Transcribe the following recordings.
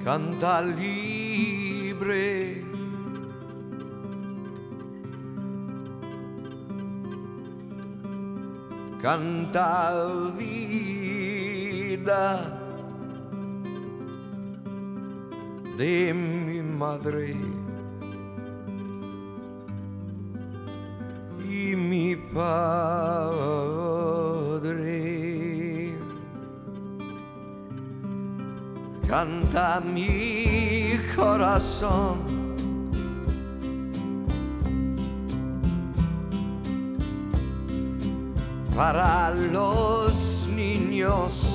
canta libre. Canta vida de mi madre y mi padre. Canta mi corazón para los niños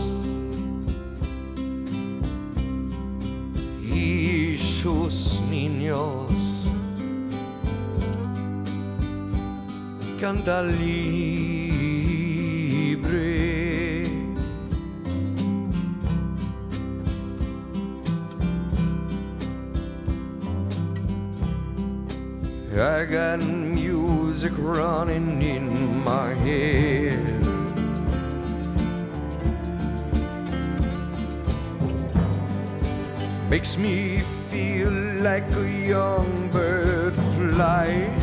y sus niños. Canta libre. I got music running in my head. Makes me feel like a young bird flying.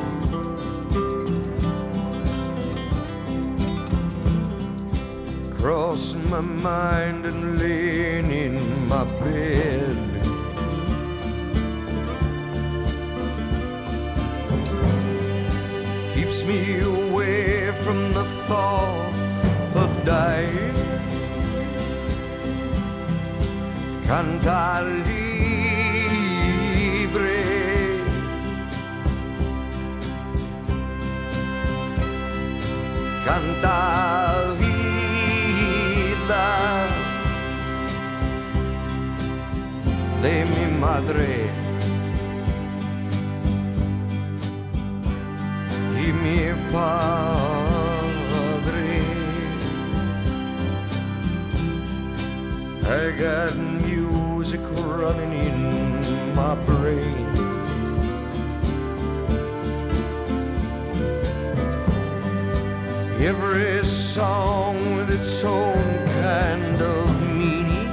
Cross my mind and laying in my bed. Keeps me away from the thought of dying. Canta libre. Canta vida de mi madre y mi padre. I got music running in my brain. Every song with its own kind of meaning.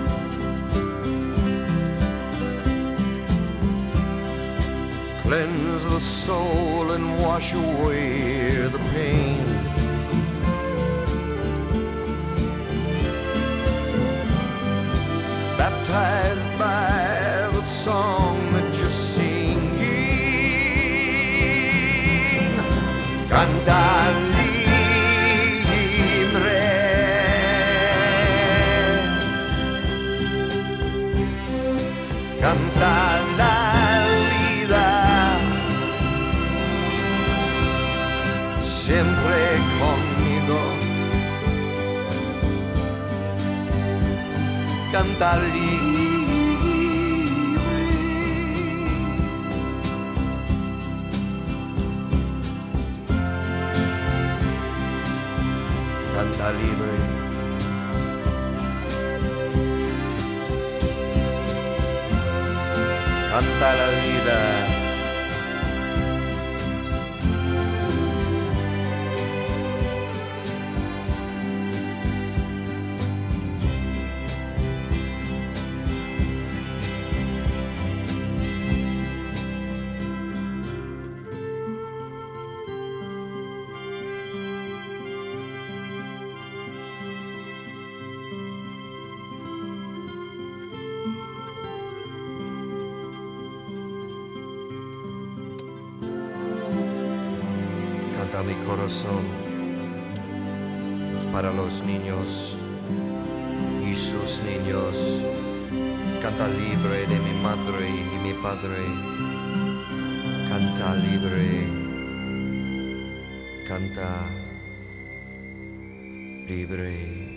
Cleanse the soul and wash away the pain. Baptized by the song that you're singing. Canta libre. Canta la vida. Siempre conmigo. Canta libre. Canta libre. Canta la vida. Canta mi corazón para los niños y sus niños. Canta libre de mi madre y mi padre. Canta libre. Canta libre.